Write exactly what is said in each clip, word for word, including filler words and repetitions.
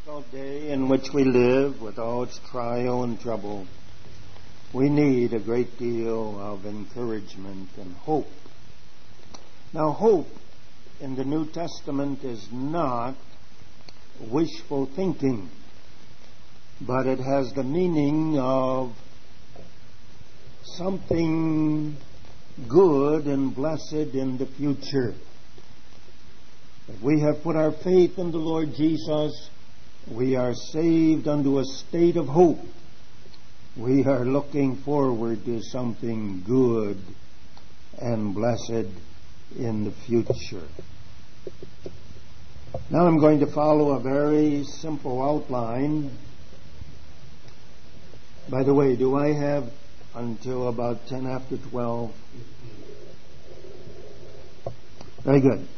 difficult day in which we live, with all its trial and trouble, we need a great deal of encouragement and hope. Now, hope in the New Testament is not wishful thinking, but it has the meaning of something good and blessed in the future. If we have put our faith in the Lord Jesus, we are saved unto a state of hope. We are looking forward to something good and blessed in the future. Now I'm going to follow a very simple outline. By the way, do I have until about ten after twelve? Very good.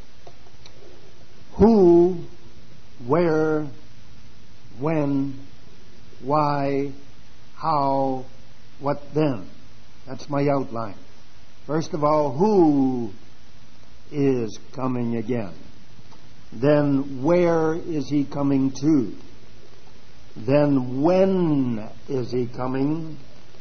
Who, where, when, why, how, what then? That's my outline. First of all, who is coming again? Then where is he coming to? Then when is he coming?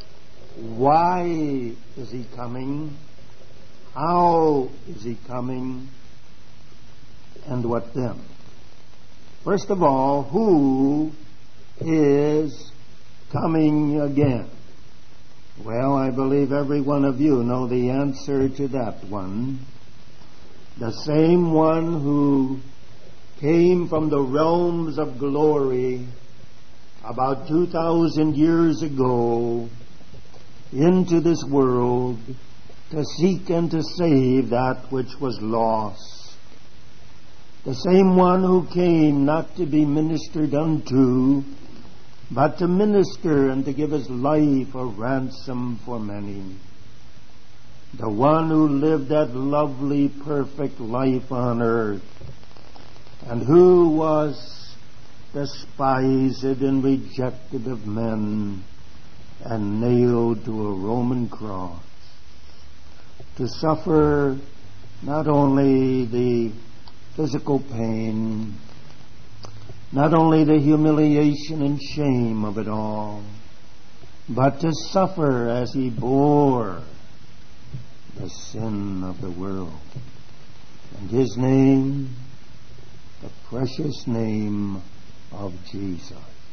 Why is he coming? How is he coming? And what then? First of all, who is coming again? Well, I believe every one of you know the answer to that one. The same one who came from the realms of glory about two thousand years ago into this world to seek and to save that which was lost. The same one who came not to be ministered unto, but to minister and to give his life a ransom for many. The one who lived that lovely, perfect life on earth, and who was despised and rejected of men, and nailed to a Roman cross, to suffer not only the physical pain, not only the humiliation and shame of it all, but to suffer as he bore the sin of the world. And his name, the precious name of Jesus.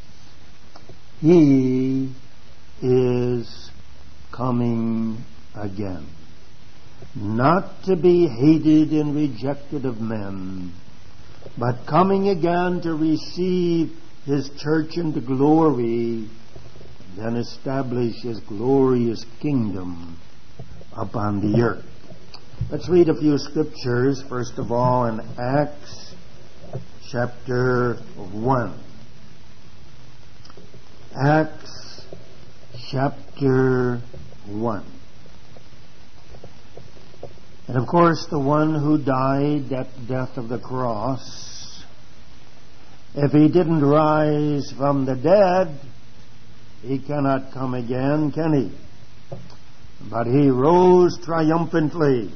He is coming again. Not to be hated and rejected of men, but coming again to receive his church into glory, then establish his glorious kingdom upon the earth. Let's read a few scriptures, first of all in Acts chapter one. Acts chapter one. And of course, the one who died at the death of the cross, if he didn't rise from the dead, he cannot come again, can he? But he rose triumphantly.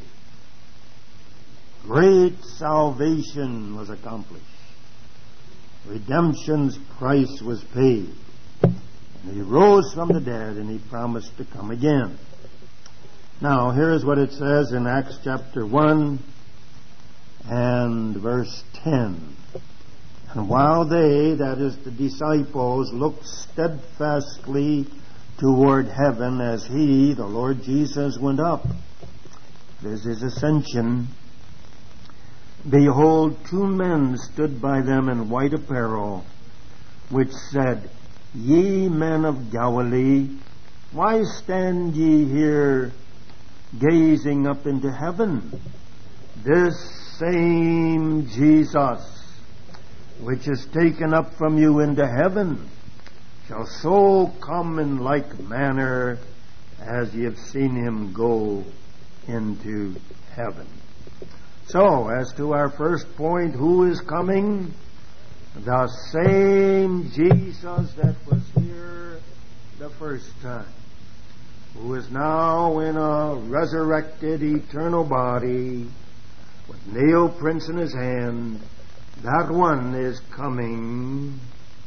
Great salvation was accomplished. Redemption's price was paid. And he rose from the dead, and he promised to come again. Now, here is what it says in Acts chapter one and verse ten. And while they, that is the disciples, looked steadfastly toward heaven as he, the Lord Jesus, went up, there's his ascension, behold, two men stood by them in white apparel, which said, Ye men of Galilee, why stand ye here gazing up into heaven? This same Jesus, which is taken up from you into heaven, shall so come in like manner as ye have seen him go into heaven. So, as to our first point, who is coming? The same Jesus that was here the first time, who is now in a resurrected eternal body with nail prints in his hand. That one is coming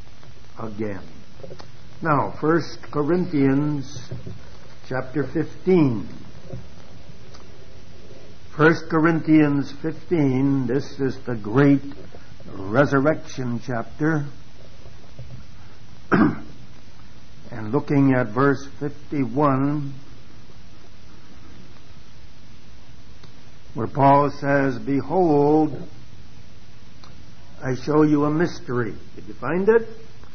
again. Now, First Corinthians chapter fifteen. First Corinthians fifteen, this is the great resurrection chapter. And looking at verse fifty-one, where Paul says, "Behold, I show you a mystery." Did you find it?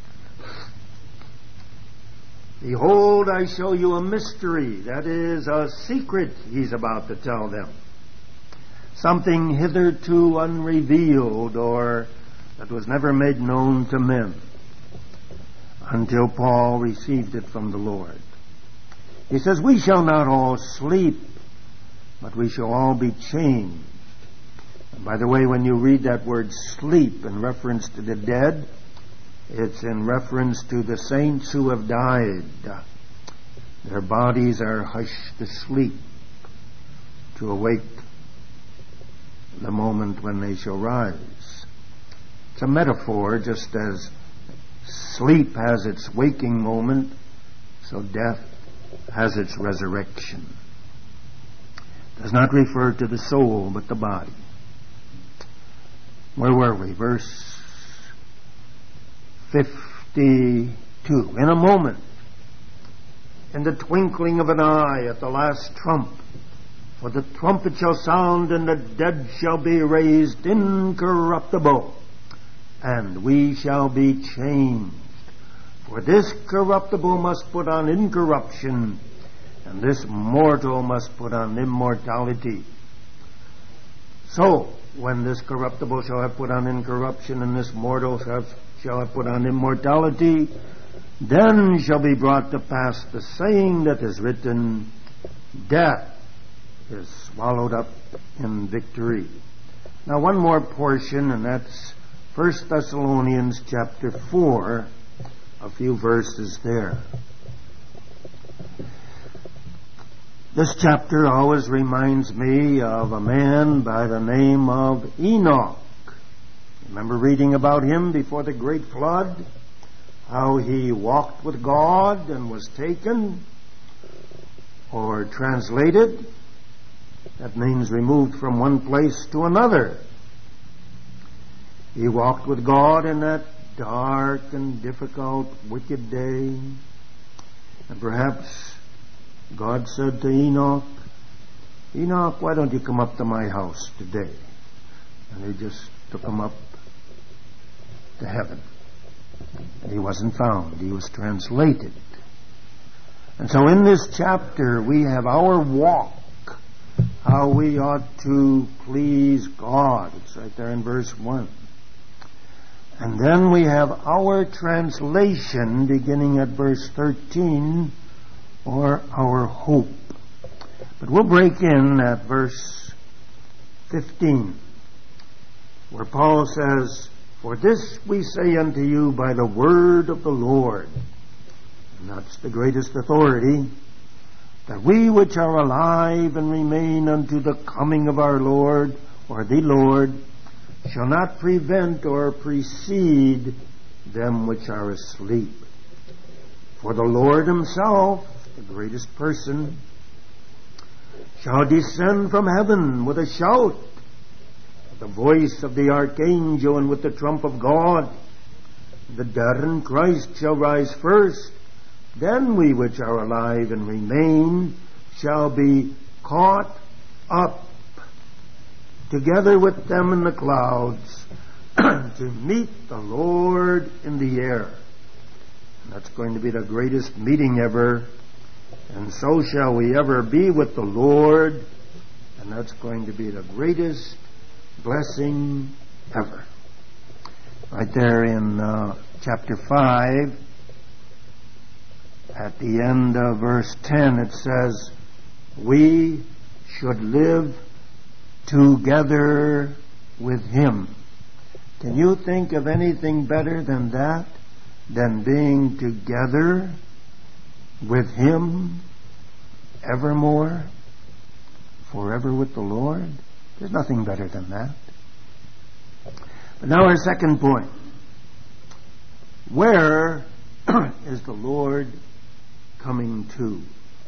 Behold, I show you a mystery. That is a secret he's about to tell them. Something hitherto unrevealed, or that was never made known to men until Paul received it from the Lord. He says, "We shall not all sleep, but we shall all be changed." And by the way, when you read that word sleep in reference to the dead, it's in reference to the saints who have died. Their bodies are hushed to sleep, to await the moment when they shall rise. It's a metaphor, just as sleep has its waking moment, so death has its resurrection. It does not refer to the soul, but the body. Where were we? Verse fifty-two. "In a moment, in the twinkling of an eye, at the last trump, for the trumpet shall sound, and the dead shall be raised incorruptible, and we shall be changed. For this corruptible must put on incorruption, and this mortal must put on immortality." So, when this corruptible shall have put on incorruption, and this mortal shall have, shall have put on immortality, then shall be brought to pass the saying that is written, "Death is swallowed up in victory." Now, one more portion, and that's First Thessalonians chapter four, a few verses there. This chapter always reminds me of a man by the name of Enoch. Remember reading about him before the great flood? How he walked with God and was taken, or translated, that means removed from one place to another. He walked with God in that dark and difficult, wicked day. And perhaps God said to Enoch, "Enoch, why don't you come up to my house today?" And he just took him up to heaven. And he wasn't found. He was translated. And so in this chapter we have our walk, how we ought to please God. It's right there in verse one. And then we have our translation beginning at verse thirteen, or our hope. But we'll break in at verse fifteen, where Paul says, "For this we say unto you by the word of the Lord," and that's the greatest authority, "that we which are alive and remain unto the coming of our Lord," or the Lord, "shall not prevent or precede them which are asleep. For the Lord himself," the greatest person, "shall descend from heaven with a shout, with the voice of the archangel, and with the trump of God. The dead in Christ shall rise first. Then we which are alive and remain shall be caught up together with them in the clouds to meet the Lord in the air." And that's going to be the greatest meeting ever. And so shall we ever be with the Lord. And that's going to be the greatest blessing ever. Right there in uh, chapter five, at the end of verse ten, it says, "We should live together with him." Can you think of anything better than that? Than being together with him evermore, forever with the Lord? There's nothing better than that. But now our second point. Where is the Lord coming to?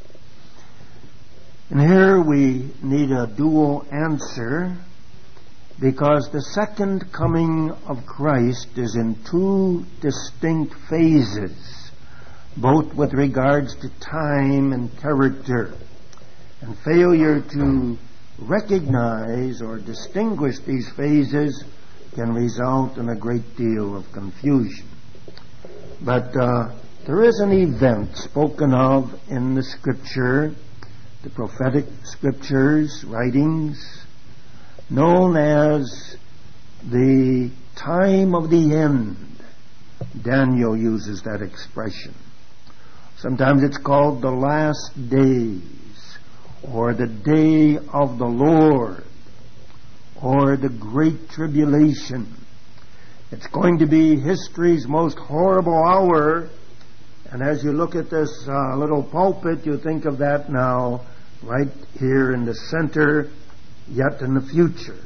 And here we need a dual answer, because the second coming of Christ is in two distinct phases, both with regards to time and character. And failure to recognize or distinguish these phases can result in a great deal of confusion. But uh, there is an event spoken of in the Scripture, the prophetic Scriptures, writings, known as the time of the end. Daniel uses that expression. Sometimes it's called the last days, or the day of the Lord, or the Great Tribulation. It's going to be history's most horrible hour, and as you look at this uh, little pulpit, you think of that now, right here in the center, yet in the future.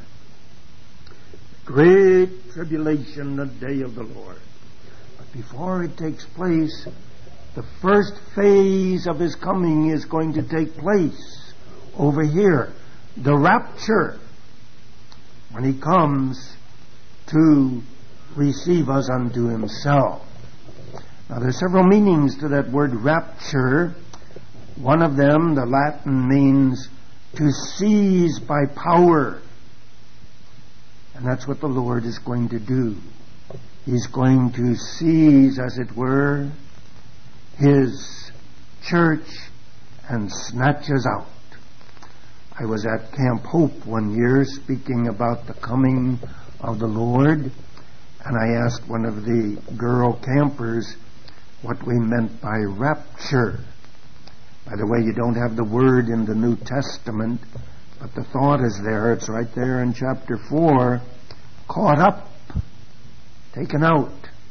Great Tribulation, the day of the Lord. But before it takes place, the first phase of His coming is going to take place over here, the rapture, when He comes to receive us unto Himself. Now, there are several meanings to that word rapture. One of them, the Latin, means to seize by power. And that's what the Lord is going to do. He's going to seize, as it were, His church and snatch us out. I was at Camp Hope one year speaking about the coming of the Lord, and I asked one of the girl campers what we meant by rapture. By the way, you don't have the word in the New Testament, but the thought is there. It's right there in chapter four. Caught up, taken out.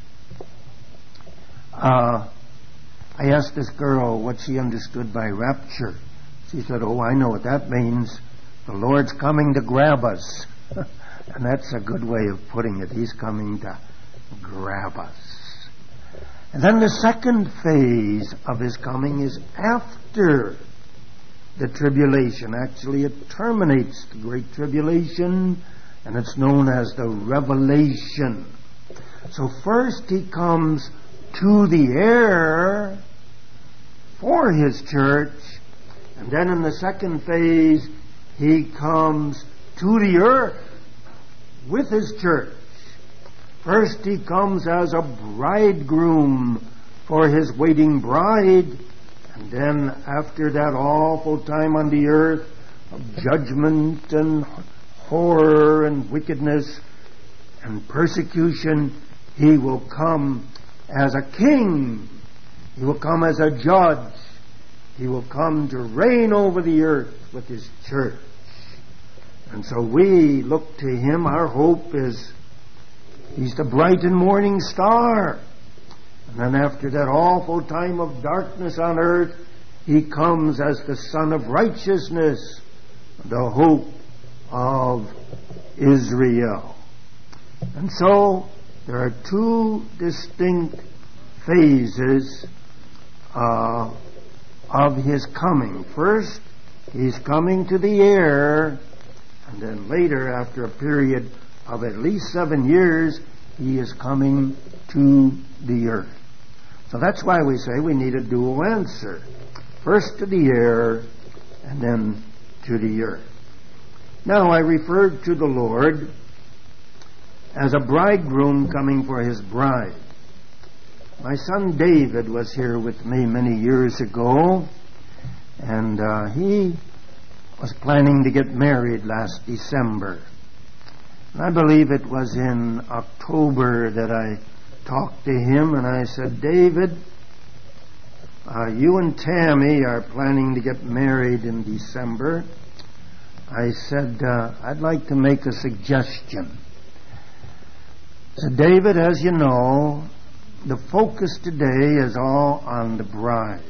Uh, I asked this girl what she understood by rapture. She said, oh, I know what that means. The Lord's coming to grab us. And that's a good way of putting it. He's coming to grab us. And then the second phase of His coming is after the tribulation. Actually, it terminates the Great Tribulation, and it's known as the Revelation. So first He comes to the air for His church, and then in the second phase, He comes to the earth with His church. First He comes as a bridegroom for His waiting bride, and then after that awful time on the earth of judgment and horror and wickedness and persecution, He will come as a king. He will come as a judge. He will come to reign over the earth with His church. And so we look to Him. Our hope is He's the bright and morning star. And then after that awful time of darkness on earth, He comes as the Son of Righteousness, the hope of Israel. And so there are two distinct phases uh, of His coming. First, He's coming to the air, and then later, after a period of at least seven years, He is coming to the earth. So that's why we say we need a dual answer. First to the air, and then to the earth. Now, I referred to the Lord as a bridegroom coming for His bride. My son David was here with me many years ago, and uh, he was planning to get married last December. And I believe it was in October that I talked to him, and I said, David, uh, you and Tammy are planning to get married in December. I said, uh, I'd like to make a suggestion. I said, David, as you know, the focus today is all on the bride.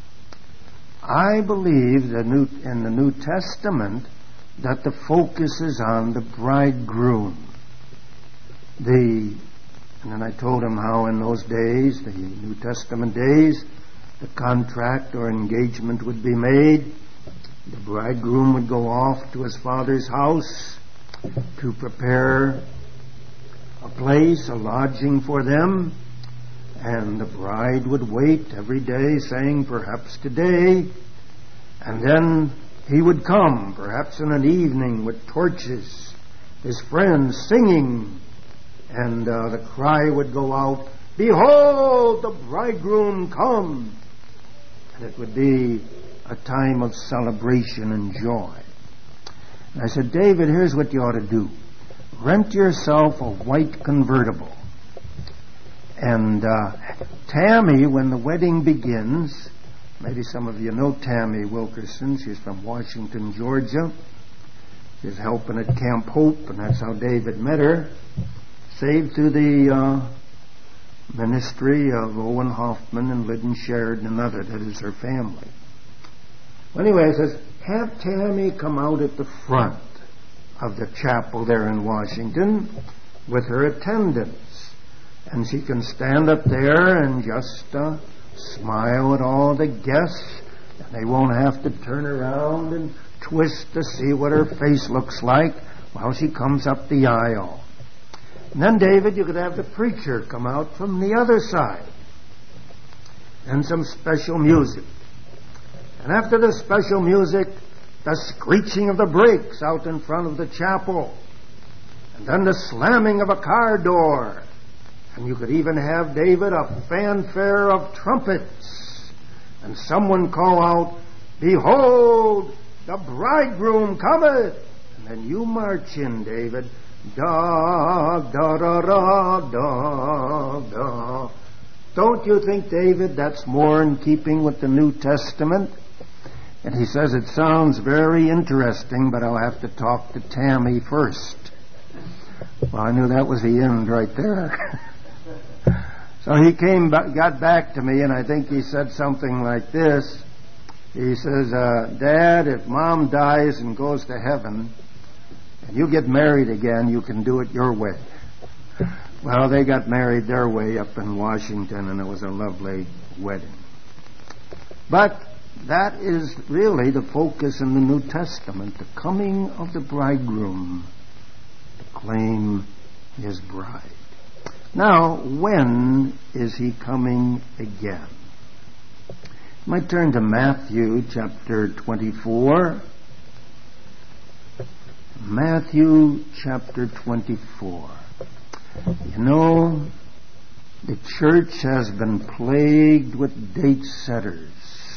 I believe the New, in the New Testament that the focus is on the bridegroom. The And then I told him how in those days, the New Testament days, the contract or engagement would be made. The bridegroom would go off to his father's house to prepare a place, a lodging for them. And the bride would wait every day, saying, perhaps today. And then he would come, perhaps in an evening with torches, his friends singing. And uh, the cry would go out, behold, the bridegroom come. And it would be a time of celebration and joy. And I said, David, here's what you ought to do. Rent yourself a white convertible. And uh, Tammy, when the wedding begins, maybe some of you know Tammy Wilkerson. She's from Washington, Georgia. She's helping at Camp Hope, and that's how David met her. Saved through the uh, ministry of Owen Hoffman and Lyddon Sheridan and other. That is her family. Well, anyway, it says, have Tammy come out at the front of the chapel there in Washington with her attendants. And she can stand up there and just uh, smile at all the guests. And they won't have to turn around and twist to see what her face looks like while she comes up the aisle. And then, David, you could have the preacher come out from the other side. And some special music. And after the special music, the screeching of the brakes out in front of the chapel. And then the slamming of a car door. And you could even have, David, a fanfare of trumpets. And someone call out, behold, the bridegroom cometh. And then you march in, David. Da, da, da, da, da, da. Don't you think, David, that's more in keeping with the New Testament? And he says it sounds very interesting, but I'll have to talk to Tammy first. Well, I knew that was the end right there. So he came, got back to me, and I think he said something like this. He says, uh, Dad, if Mom dies and goes to heaven, and you get married again, you can do it your way. Well, they got married their way up in Washington, and it was a lovely wedding. But that is really the focus in the New Testament, the coming of the bridegroom to claim his bride. Now, when is he coming again? You might turn to Matthew chapter twenty-four. Matthew chapter twenty-four. You know, the church has been plagued with date setters.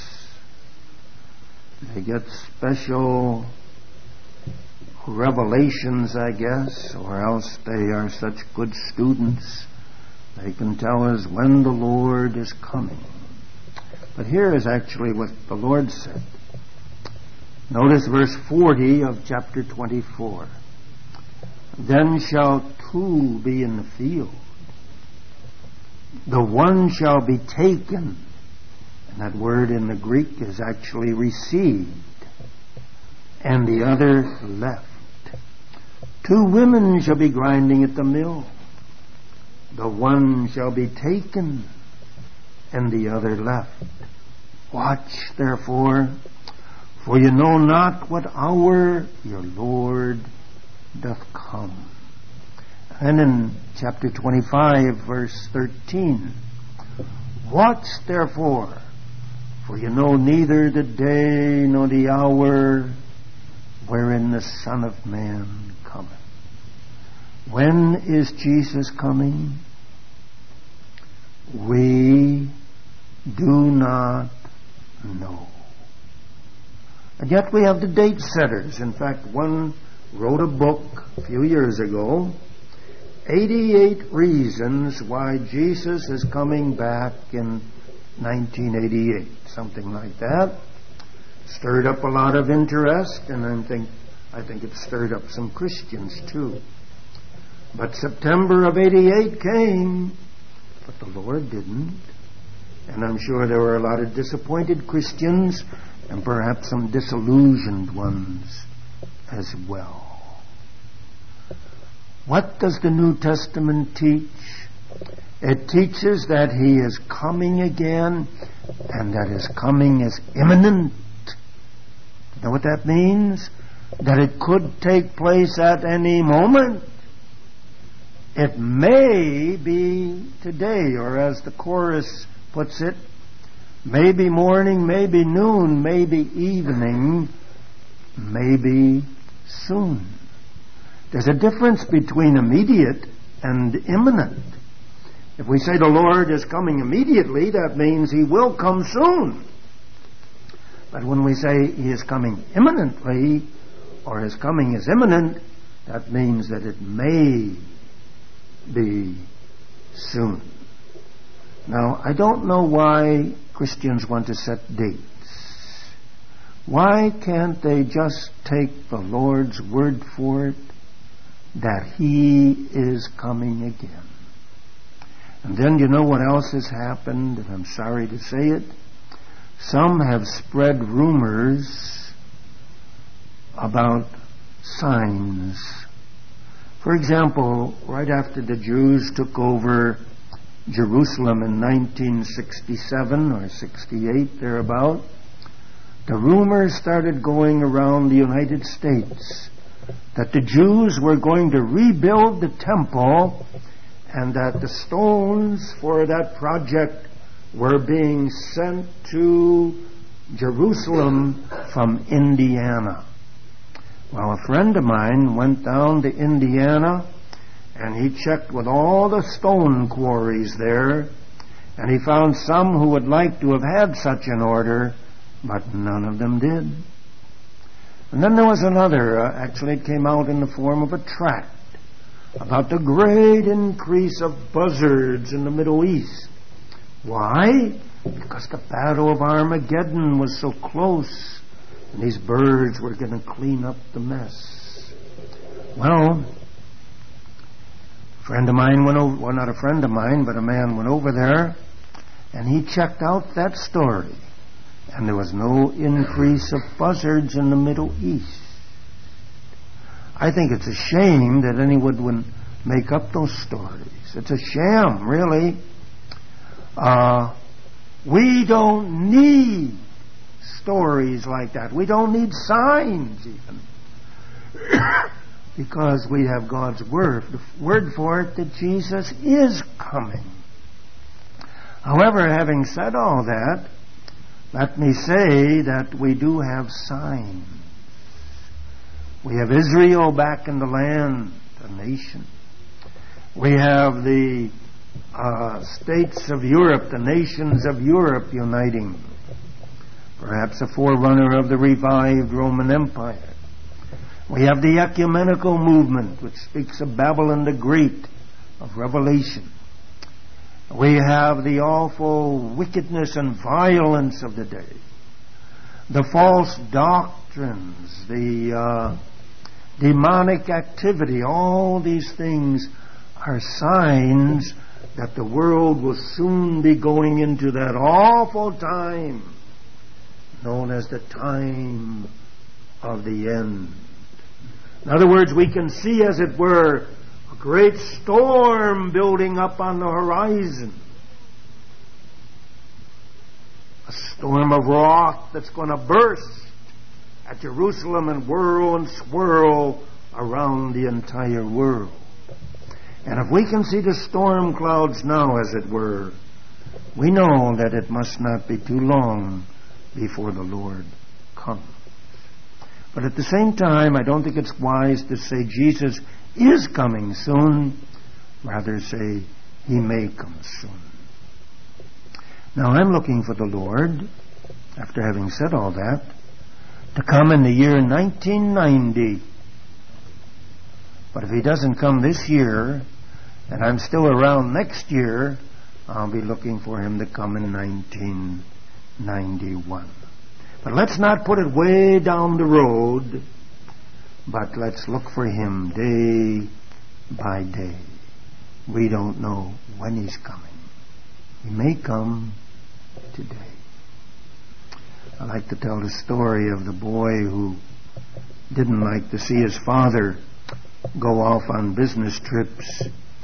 They get special revelations, I guess, or else they are such good students. They can tell us when the Lord is coming. But here is actually what the Lord said. Notice verse forty of chapter twenty-four. Then shall two be in the field. The one shall be taken. And that word in the Greek is actually received. And the other left. Two women shall be grinding at the mill. The one shall be taken, and the other left. Watch, therefore, for you know not what hour your Lord doth come. And in chapter twenty-five, verse thirteen, watch, therefore, for you know neither the day nor the hour wherein the Son of Man cometh. When is Jesus coming? We do not know. And yet we have the date setters. In fact, one wrote a book a few years ago, eighty-eight Reasons Why Jesus is Coming Back in nineteen eighty-eight, something like that. Stirred up a lot of interest, and I think I think it stirred up some Christians too. But September of eighty-eight came, but the Lord didn't. And I'm sure there were a lot of disappointed Christians and perhaps some disillusioned ones as well. What does the New Testament teach? It teaches that He is coming again, and that His coming is imminent. You know what that means? That it could take place at any moment. It may be today, or as the chorus puts it, maybe morning, maybe noon, maybe evening, maybe soon. There's a difference between immediate and imminent. If we say the Lord is coming immediately, that means He will come soon. But when we say He is coming imminently, or His coming is imminent, that means that it may be soon. Now, I don't know why Christians want to set dates. Why can't they just take the Lord's word for it that He is coming again? And then you know what else has happened, and I'm sorry to say it. Some have spread rumors about signs. For example, right after the Jews took over Jerusalem in nineteen sixty-seven or sixty-eight, thereabout, the rumors started going around the United States that the Jews were going to rebuild the temple, and that the stones for that project were being sent to Jerusalem from Indiana. Well, a friend of mine went down to Indiana, and he checked with all the stone quarries there, and he found some who would like to have had such an order, but none of them did. And then there was another, uh, actually it came out in the form of a tract, about the great increase of buzzards in the Middle East. Why? Because the Battle of Armageddon was so close, and these birds were going to clean up the mess. Well, a friend of mine went over, well, not a friend of mine, but a man went over there, and he checked out that story, and there was no increase of buzzards in the Middle East. I think it's a shame that anyone would make up those stories. It's a sham, really. Uh, we don't need stories like that. We don't need signs even. Because we have God's word, the word for it that Jesus is coming. However, having said all that, let me say that we do have signs. We have Israel back in the land, a nation. We have the uh, states of Europe, the nations of Europe uniting. Perhaps a forerunner of the revived Roman Empire. We have the ecumenical movement, which speaks of Babylon the Great, of Revelation. We have the awful wickedness and violence of the day. The false doctrines, the uh, demonic activity, all these things are signs that the world will soon be going into that awful time known as the time of the end. In other words, we can see, as it were, a great storm building up on the horizon. A storm of wrath that's going to burst at Jerusalem and whirl and swirl around the entire world. And if we can see the storm clouds now, as it were, we know that it must not be too long before the Lord comes. But at the same time, I don't think it's wise to say Jesus is coming soon. Rather say He may come soon. Now, I'm looking for the Lord, after having said all that, to come in the year nineteen ninety. But if He doesn't come this year, and I'm still around next year, I'll be looking for Him to come in nineteen ninety-one. But let's not put it way down the road, but let's look for Him day by day. We don't know when He's coming. He may come today. I like to tell the story of the boy who didn't like to see his father go off on business trips,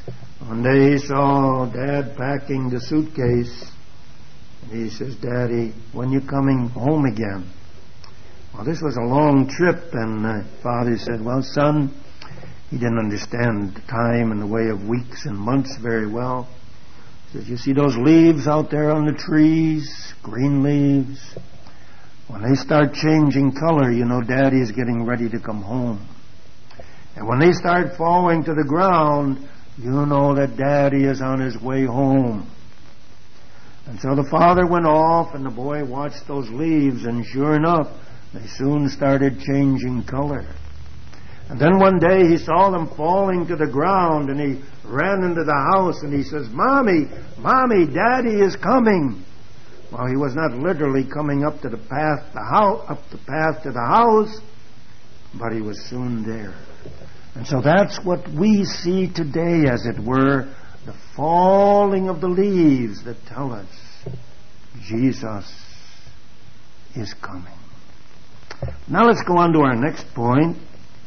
One day he saw Dad packing the suitcase. And he says, Daddy, when you coming home again? Well, this was a long trip, and uh, Father said, well, son, he didn't understand the time and the way of weeks and months very well. He says, you see those leaves out there on the trees, green leaves? When they start changing color, you know Daddy is getting ready to come home. And when they start falling to the ground, you know that Daddy is on his way home. And so the father went off, and the boy watched those leaves, and sure enough, they soon started changing color. And then one day he saw them falling to the ground, and he ran into the house, and he says, Mommy, Mommy, Daddy is coming. Well, he was not literally coming up to the path, the house, up the path to the house, but he was soon there. And so that's what we see today, as it were, the falling of the leaves that tell us Jesus is coming. Now let's go on to our next point.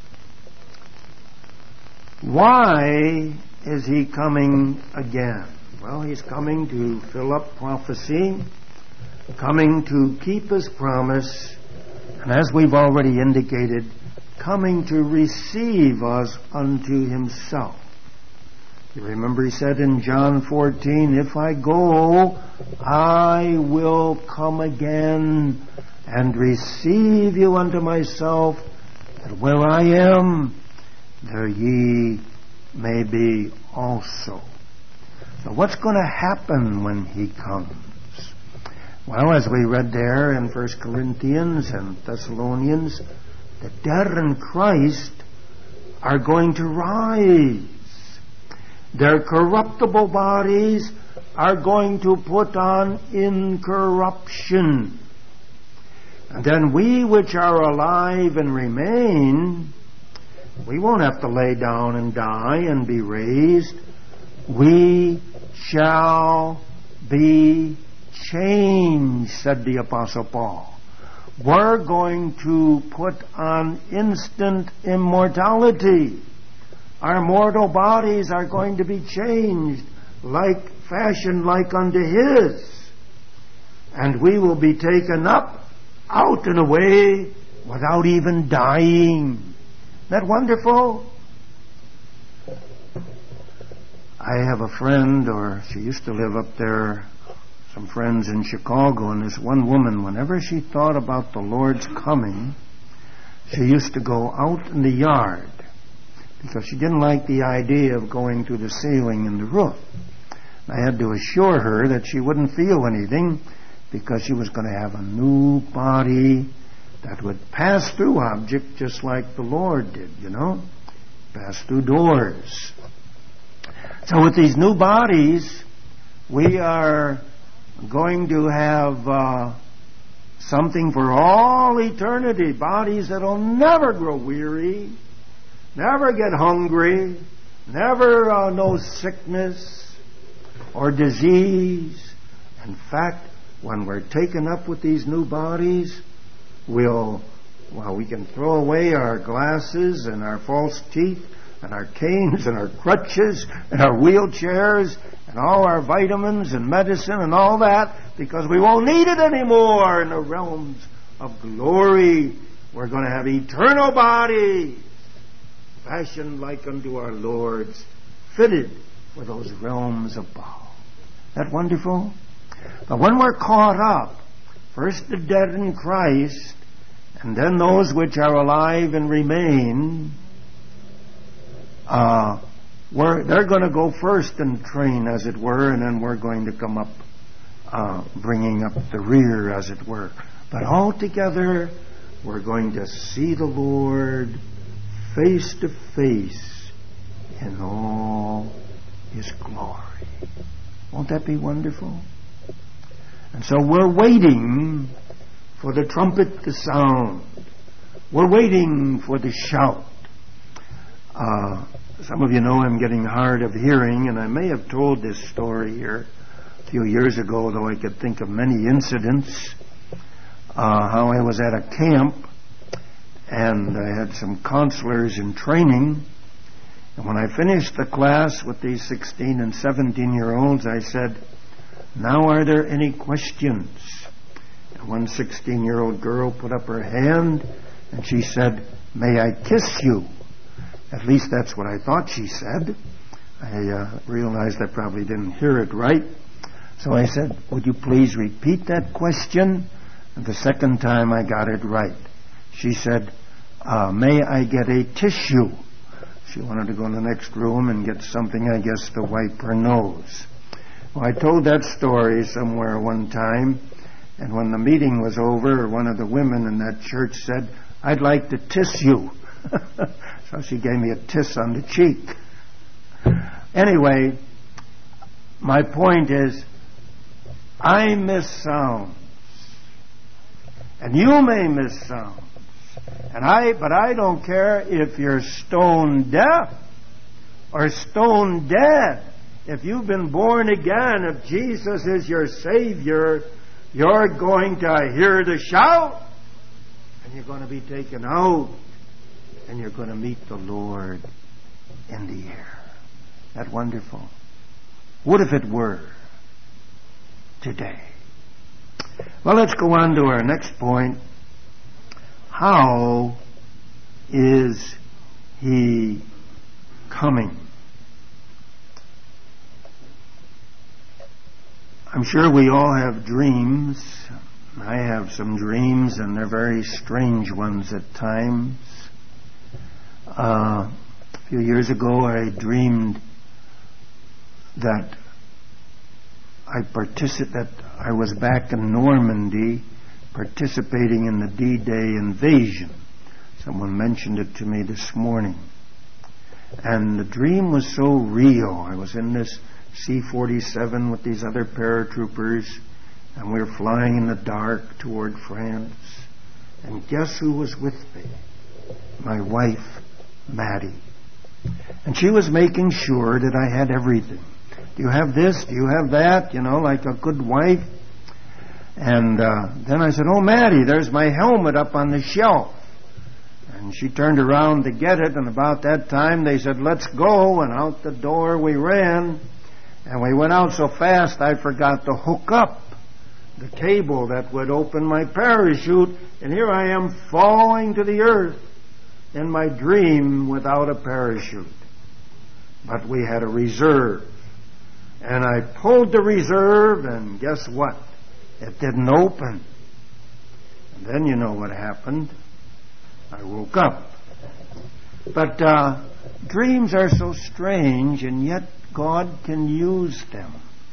Why is he coming again? Well, he's coming to fill up prophecy, coming to keep his promise, and as we've already indicated, coming to receive us unto himself. You remember he said in John fourteen, if I go, I will come again and receive you unto myself, that where I am, there ye may be also. So what's going to happen when he comes? Well, as we read there in First Corinthians and Thessalonians, the dead in Christ are going to rise. Their corruptible bodies are going to put on incorruption. And then we which are alive and remain, we won't have to lay down and die and be raised. We shall be changed, said the Apostle Paul. We're going to put on instant immortality. Our mortal bodies are going to be changed, like fashioned like unto his. And we will be taken up, out and away, without even dying. Isn't that wonderful? I have a friend, or she used to live up there, some friends in Chicago, and this one woman, whenever she thought about the Lord's coming, she used to go out in the yard, because she didn't like the idea of going through the ceiling and the roof. I had to assure her that she wouldn't feel anything, because she was going to have a new body that would pass through objects just like the Lord did, you know, pass through doors. So with these new bodies, we are going to have uh, something for all eternity, bodies that will never grow weary, never get hungry, never uh, know sickness or disease. In fact, when we're taken up with these new bodies, we'll, well, we can throw away our glasses and our false teeth and our canes and our crutches and our wheelchairs and all our vitamins and medicine and all that, because we won't need it anymore in the realms of glory. We're going to have eternal bodies, fashioned like unto our Lord's, fitted for those realms above. Isn't that wonderful? But when we're caught up, first the dead in Christ, and then those which are alive and remain, uh, we're, they're going to go first in train, as it were, and then we're going to come up, uh, bringing up the rear, as it were. But altogether, we're going to see the Lord face to face in all his glory. Won't that be wonderful? And so we're waiting for the trumpet to sound. We're waiting for the shout. Uh, some of you know I'm getting hard of hearing, and I may have told this story here a few years ago, though I could think of many incidents. Uh, how I was at a camp, and I had some counselors in training, And when I finished the class with these sixteen and seventeen-year-olds, I said, "Now are there any questions?" And one sixteen-year-old girl put up her hand, and she said, "May I kiss you?" At least that's what I thought she said. I uh, realized I probably didn't hear it right. So I said, "Would you please repeat that question?" And the second time I got it right. She said, uh, "May I get a tissue?" She wanted to go in the next room and get something, I guess, to wipe her nose. Well, I told that story somewhere one time, and when the meeting was over, one of the women in that church said, "I'd like to tiss you." So she gave me a tiss on the cheek. Anyway, my point is, I miss sounds, and you may miss sounds, and I. But I don't care if you're stone deaf or stone dead. If you've been born again, if Jesus is your Savior, you're going to hear the shout, and you're going to be taken out, and you're going to meet the Lord in the air. That wonderful? What if it were today? Well, let's go on to our next point. How is He coming? I'm sure we all have dreams. I have some dreams, and they're very strange ones at times. Uh, a few years ago, I dreamed that I particip- that I was back in Normandy participating in the D-Day invasion. Someone mentioned it to me this morning. And the dream was so real. I was in this C forty-seven with these other paratroopers, and we were flying in the dark toward France. And guess who was with me? My wife, Maddie. And she was making sure that I had everything. Do you have this? Do you have that? You know, like a good wife. And uh, then I said, "Oh, Maddie, there's my helmet up on the shelf." And she turned around to get it, and about that time they said, "Let's go," and out the door we ran. And we went out so fast I forgot to hook up the cable that would open my parachute, and here I am falling to the earth in my dream without a parachute. But we had a reserve. And I pulled the reserve, and guess what? It didn't open. And then you know what happened. I woke up. But uh, dreams are so strange, and yet God can use them.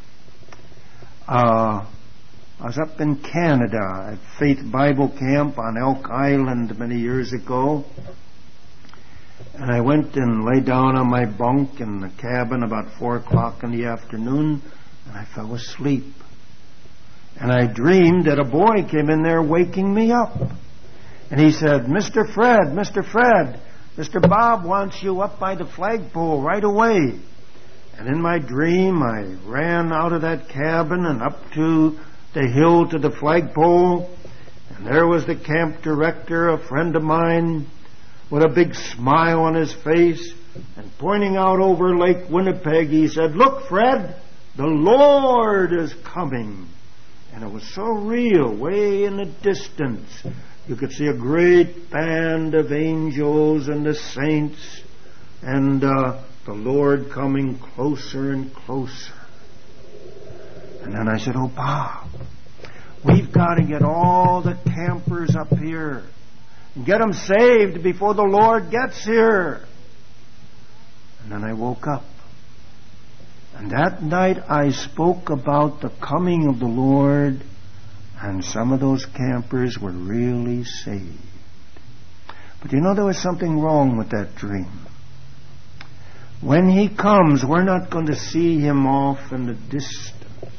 Uh, I was up in Canada at Faith Bible Camp on Elk Island many years ago. And I went and lay down on my bunk in the cabin about four o'clock in the afternoon, and I fell asleep. And I dreamed that a boy came in there waking me up. And he said, "Mister Fred, Mister Fred, Mister Bob wants you up by the flagpole right away." And in my dream, I ran out of that cabin and up to the hill to the flagpole. And there was the camp director, a friend of mine, with a big smile on his face. And pointing out over Lake Winnipeg, he said, "Look, Fred, the Lord is coming." And it was so real, way in the distance. You could see a great band of angels and the saints, and uh, the Lord coming closer and closer. And then I said, "Oh, Bob, we've got to get all the campers up here and get them saved before the Lord gets here." And then I woke up. And that night I spoke about the coming of the Lord, and some of those campers were really saved. But you know, there was something wrong with that dream. When He comes, we're not going to see Him off in the distance.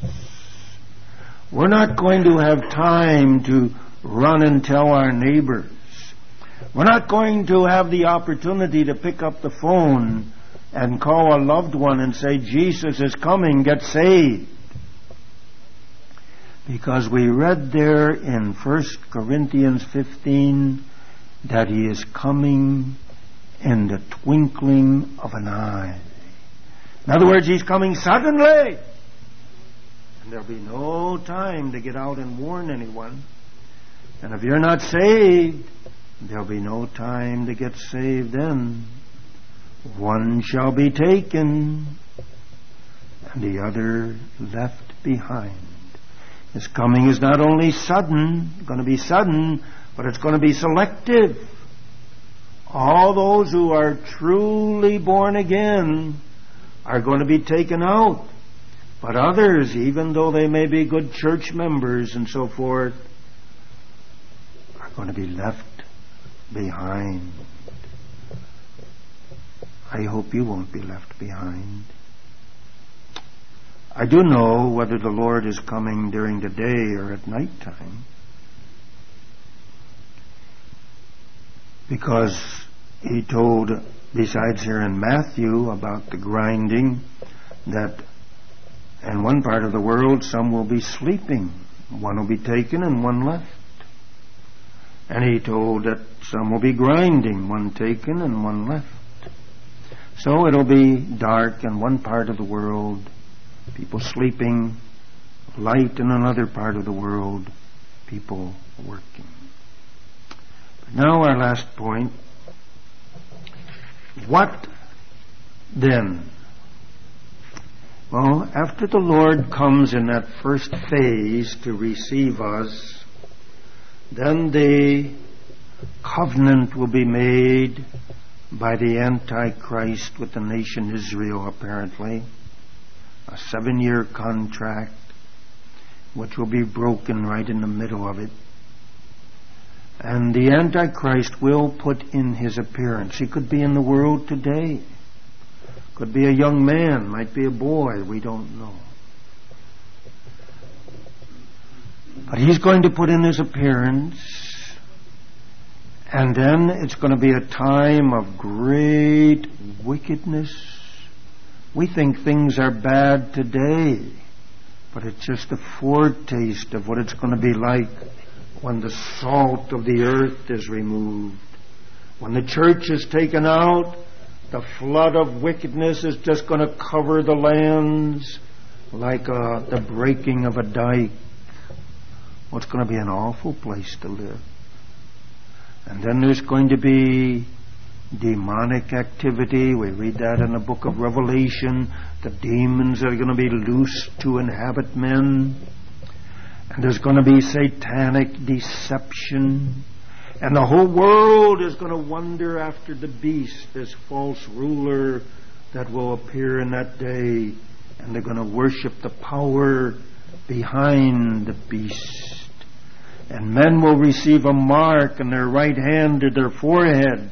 We're not going to have time to run and tell our neighbors. We're not going to have the opportunity to pick up the phone and call a loved one and say, "Jesus is coming, get saved." Because we read there in First Corinthians fifteen that He is coming in the twinkling of an eye. In other words, He's coming suddenly. And there'll be no time to get out and warn anyone. And if you're not saved, there'll be no time to get saved then. One shall be taken, and the other left behind. His coming is not only sudden, going to be sudden, but it's going to be selective. All those who are truly born again are going to be taken out. But others, even though they may be good church members and so forth, are going to be left behind. I hope you won't be left behind. I do know whether the Lord is coming during the day or at night time, because He told, besides here in Matthew, about the grinding, that in one part of the world some will be sleeping. One will be taken and one left. And He told that some will be grinding, one taken and one left. So it'll be dark in one part of the world, people sleeping, light in another part of the world, people working. But now our last point. What then? Well, after the Lord comes in that first phase to receive us, then the covenant will be made by the Antichrist with the nation Israel, apparently. A seven-year contract, which will be broken right in the middle of it. And the Antichrist will put in his appearance. He could be in the world today. Could be a young man, might be a boy, we don't know. But he's going to put in his appearance, and then it's going to be a time of great wickedness. We think things are bad today, but it's just a foretaste of what it's going to be like when the salt of the earth is removed. When the church is taken out, the flood of wickedness is just going to cover the lands like uh, the breaking of a dike. Well, it's going to be an awful place to live. And then there's going to be demonic activity. We read that in the book of Revelation. The demons are going to be loosed to inhabit men. And there's going to be satanic deception. And the whole world is going to wonder after the beast, this false ruler that will appear in that day. And they're going to worship the power behind the beast. And men will receive a mark in their right hand or their forehead.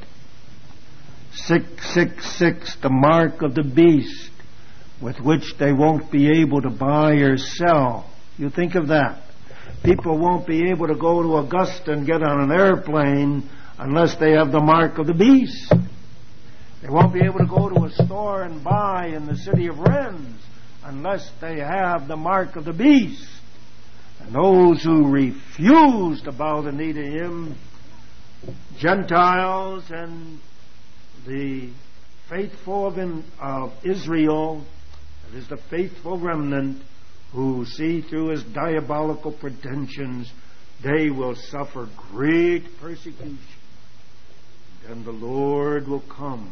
six six six, the mark of the beast, with which they won't be able to buy or sell. You think of that. People won't be able to go to Augusta and get on an airplane unless they have the mark of the beast. They won't be able to go to a store and buy in the city of Rennes unless they have the mark of the beast. And those who refuse to bow the knee to Him, Gentiles and the faithful of, in, of Israel, that is the faithful remnant, who see through His diabolical pretensions, they will suffer great persecution. Then the Lord will come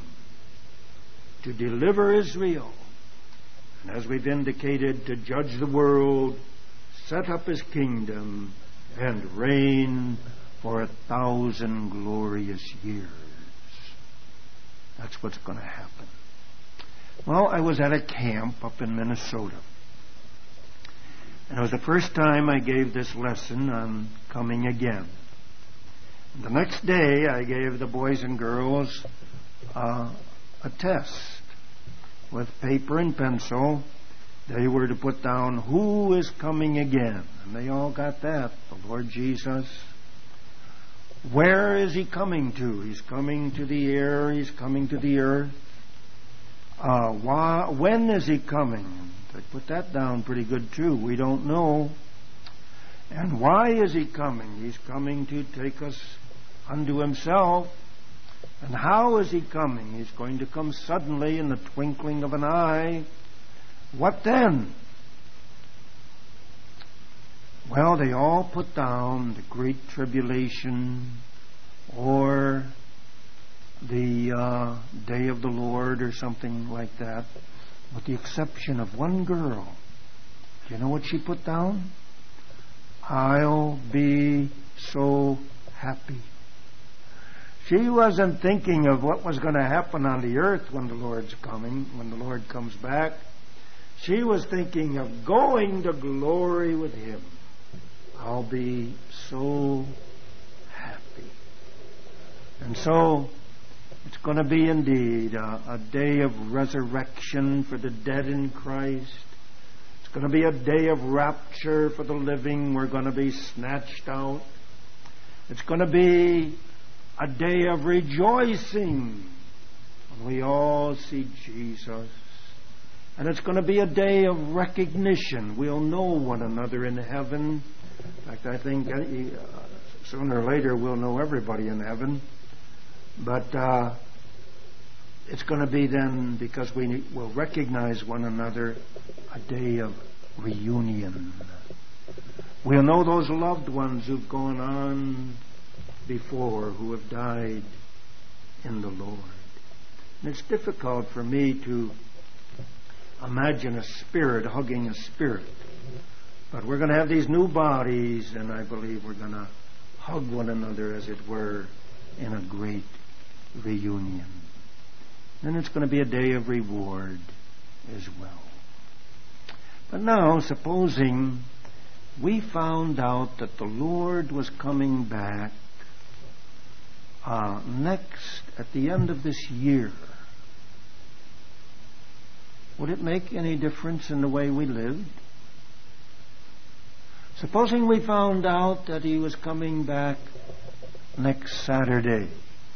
to deliver Israel, and as we've indicated, to judge the world, set up His kingdom, and reign for a thousand glorious years. That's what's going to happen. Well, I was at a camp up in Minnesota. And it was the first time I gave this lesson on coming again. And the next day, I gave the boys and girls uh, a test with paper and pencil. They were to put down, who is coming again? And they all got that. The Lord Jesus. Where is He coming to? He's coming to the air. He's coming to the earth. Uh, why, when is He coming? They put that down pretty good too. We don't know. And why is He coming? He's coming to take us unto Himself. And how is he coming? He's going to come suddenly in the twinkling of an eye. What then? Well, they all put down the great tribulation or the uh, day of the Lord or something like that, with the exception of one girl. Do you know what she put down? I'll be so happy. She wasn't thinking of what was going to happen on the earth when the Lord's coming, when the Lord comes back. She was thinking of going to glory with Him. I'll be so happy. And so, it's going to be indeed a, a day of resurrection for the dead in Christ. It's going to be a day of rapture for the living. We're going to be snatched out. It's going to be a day of rejoicing when we all see Jesus. And it's going to be a day of recognition. We'll know one another in heaven. In fact, I think uh, sooner or later we'll know everybody in heaven. But uh, it's going to be then, because we will recognize one another, a day of reunion. We'll know those loved ones who've gone on before, who have died in the Lord. And it's difficult for me to imagine a spirit hugging a spirit. But we're going to have these new bodies, and I believe we're going to hug one another, as it were, in a great reunion. Then it's going to be a day of reward as well. But now, supposing we found out that the Lord was coming back uh, next, at the end of this year, would it make any difference in the way we lived? Supposing we found out that He was coming back next Saturday.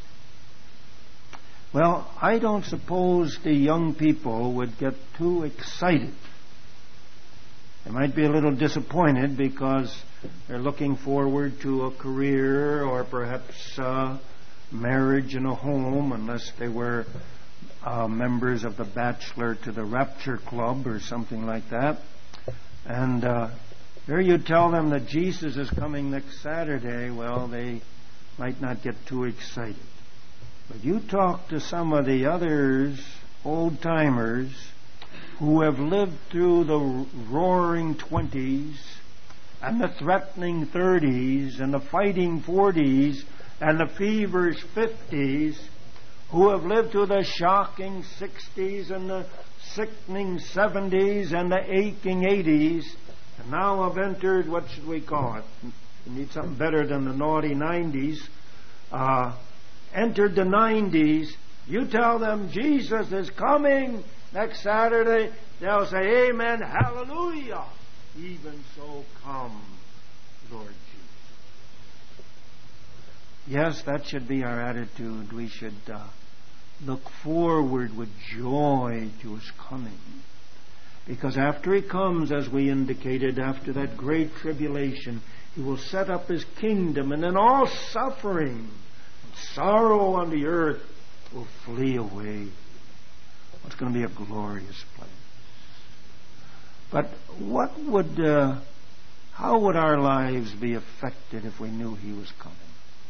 Well, I don't suppose the young people would get too excited. They might be a little disappointed because they're looking forward to a career or perhaps uh, marriage and a home, unless they were uh, members of the Bachelor to the Rapture Club or something like that. And uh, here you tell them that Jesus is coming next Saturday. Well, they might not get too excited. But you talk to some of the others, old-timers, who have lived through the roaring twenties and the threatening thirties and the fighting forties and the feverish fifties, who have lived through the shocking sixties and the sickening seventies and the aching eighties, and now have entered, what should we call it? We need something better than the naughty nineties. Uh, entered the nineties. You tell them Jesus is coming next Saturday, they'll say, Amen, hallelujah. Even so, come, Lord Jesus. Yes, that should be our attitude. We should uh, look forward with joy to His coming. Because after He comes, as we indicated, after that great tribulation, He will set up His kingdom, and then all suffering and sorrow on the earth will flee away. It's going to be a glorious place. But what would, uh, how would our lives be affected if we knew He was coming?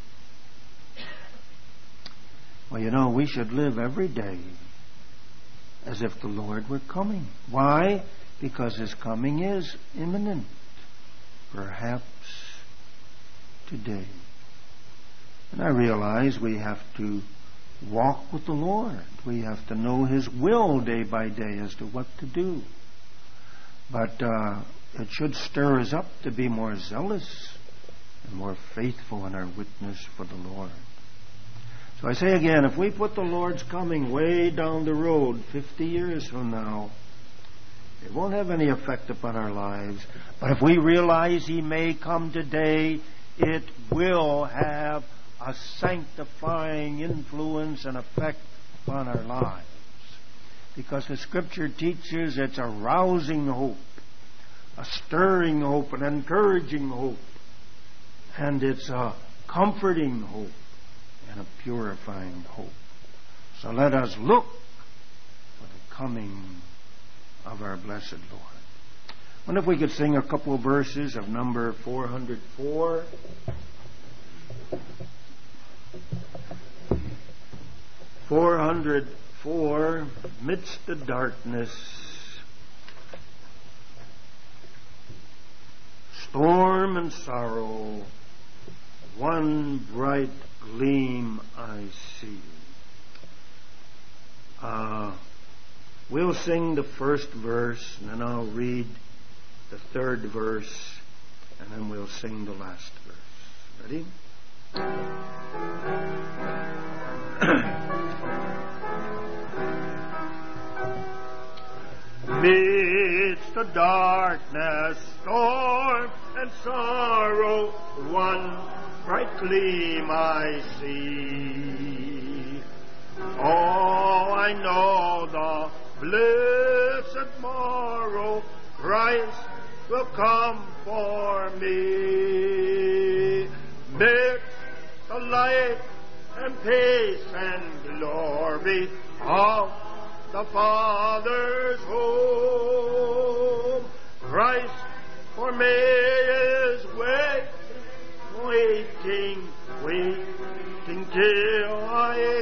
Well, you know, we should live every day as if the Lord were coming. Why? Because His coming is imminent. Perhaps today. And I realize we have to walk with the Lord. We have to know His will day by day as to what to do. But uh, it should stir us up to be more zealous and more faithful in our witness for the Lord. So I say again, if we put the Lord's coming way down the road fifty years from now, it won't have any effect upon our lives. But if we realize He may come today, it will have a sanctifying influence and effect upon our lives. Because the Scripture teaches it's a rousing hope, a stirring hope, an encouraging hope, and it's a comforting hope. and a purifying hope. So let us look for the coming of our blessed Lord. I wonder if we could sing a couple of verses of number four hundred four. four hundred four, midst the darkness, storm and sorrow, one bright gleam I see. Uh, we'll sing the first verse, and then I'll read the third verse, and then we'll sing the last verse. Ready? Midst the darkness, storm and sorrow, one bright gleam I see. Oh, I know the blessed morrow, Christ will come for me. Midst the light and peace and glory of the Father's home, Christ for me is waiting, waiting, waiting till I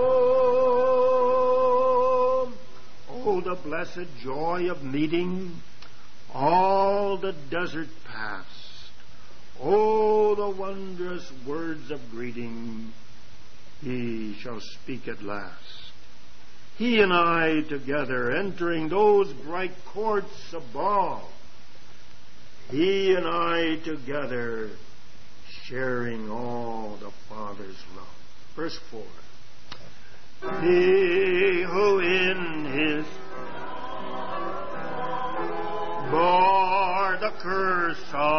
come. Oh, the blessed joy of meeting all the desert past. Oh, the wondrous words of greeting He shall speak at last. He and I together entering those bright courts above. He and I together sharing all the Father's love. Verse four. He who in His bore the curse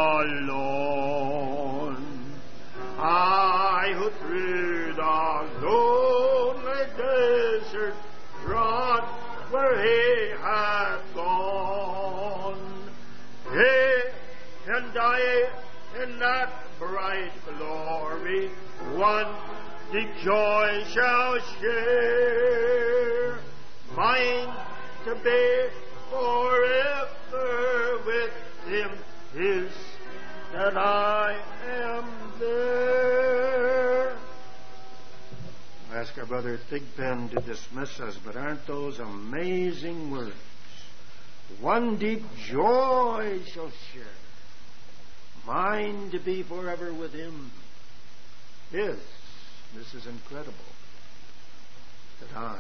alone, I who through the lonely desert trod where He hath gone, He can die in that bright glory, one deep joy shall share, mine to be forever with Him is that I am there. I ask our brother Thigpen to dismiss us, but aren't those amazing words? One deep joy shall share, mine to be forever with Him is, this is incredible, that I